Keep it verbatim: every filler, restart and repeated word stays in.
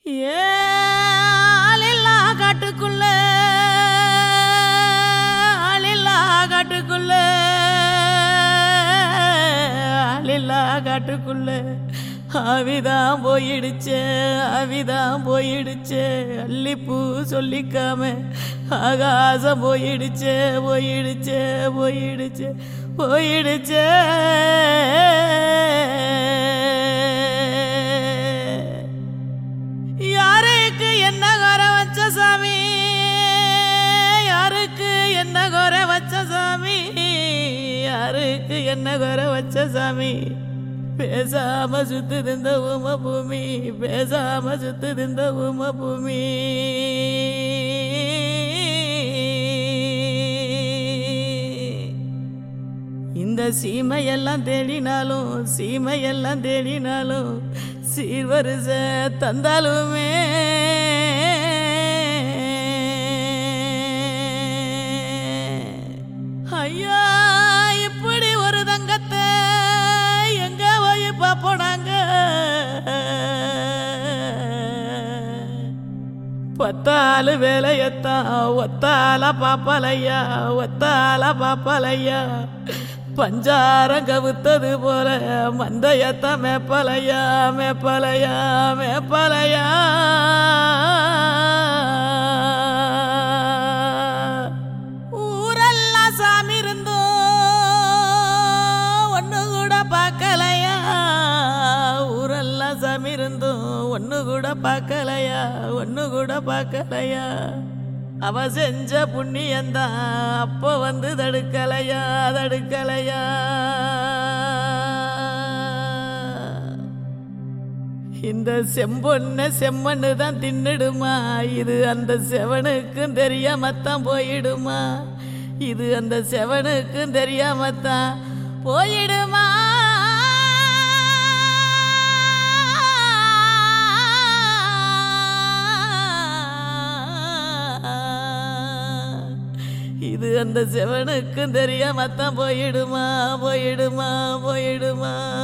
ஏ ஆளில்லா காட்டுக்குள்ள ஆளில்லா காட்டுக்குள்ள ஆளில்லா காட்டுக்குள்ள ஆவிதான் போயிடுச்சே ஆவிதான் போயிடுச்சே அல்லிப்பூ சொல்லிக்காம ஆகாசம் போயிடுச்சே போயிடுச்சே போயிடுச்சே போயிடுச்சே யாருக்கு என்ன குறை வச்ச சாமி யாருக்கு என்ன குறை வச்ச சாமி யாருக்கு என்ன குறை வச்ச சாமி பேசாம சுத்துது இந்த உம பூமி பேசாம சுத்துது இந்த உம பூமி இந்த சீமையெல்லாம் தேடினாலும் சீமையெல்லாம் தேடினாலும் சீர்வரிச தந்தாலுமே ஐயா இப்படி ஒரு தங்கத்தை எங்க போய் பாப்போனாங்க பத்தாலு வேலையத்தான் ஒத்தால பாப்பலையா ஒத்தால பாப்பலையா பஞ்சாரம் கவுத்தது போல மந்தையத்த மேப்பலையா மேப்பலையா மேப்பலையா ஊரெல்லாம் சாமி இருந்தோம் ஒன்று கூட பார்க்கலையா ஊரெல்லாம் சாமி இருந்தோம் ஒன்று கூட பார்க்கலையா ஒன்று கூட பார்க்கலையா அவ செஞ்ச புண்ணியந்தான் அப்போ வந்து தடுக்கலையா தடுக்கலையா இந்த செம்பொன்ன செம்மண்ணு தான் தின்னுடுமா இது அந்த செவனுக்கும் தெரியாமத்தான் போயிடுமா இது அந்த செவனுக்கும் தெரியாமத்தான் போயிடுமா இது அந்த செவனுக்கும் தெரியாமத்தான் போயிடுமா போயிடுமா போயிடுமா